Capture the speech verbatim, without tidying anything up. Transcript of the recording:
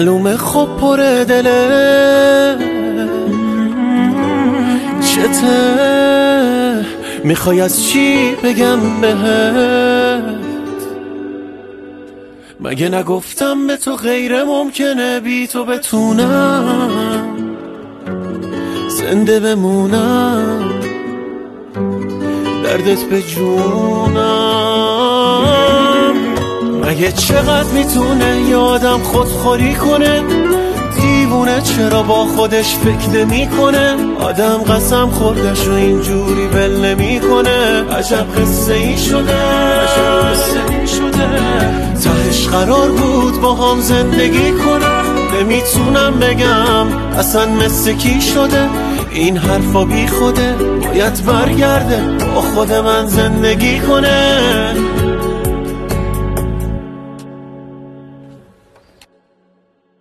معلومه خب پره دله چته میخوای از چی بگم بهت؟ مگه نگفتم به تو غیر ممکنه بی تو بتونم زنده بمونم دردت به جونم. مگه چقدر میتونه یادم خودخوری کنه دیوونه چرا با خودش فکر نمی کنه آدم قسم خوردش و اینجوری ول نمی کنه عجب قصه ای شده عجب قصه ای شده تهش قرار بود با هم زندگی کنم نمیتونم بگم اصلا مثل کی شده این حرفا بی خوده باید برگرده با خود من زندگی کنه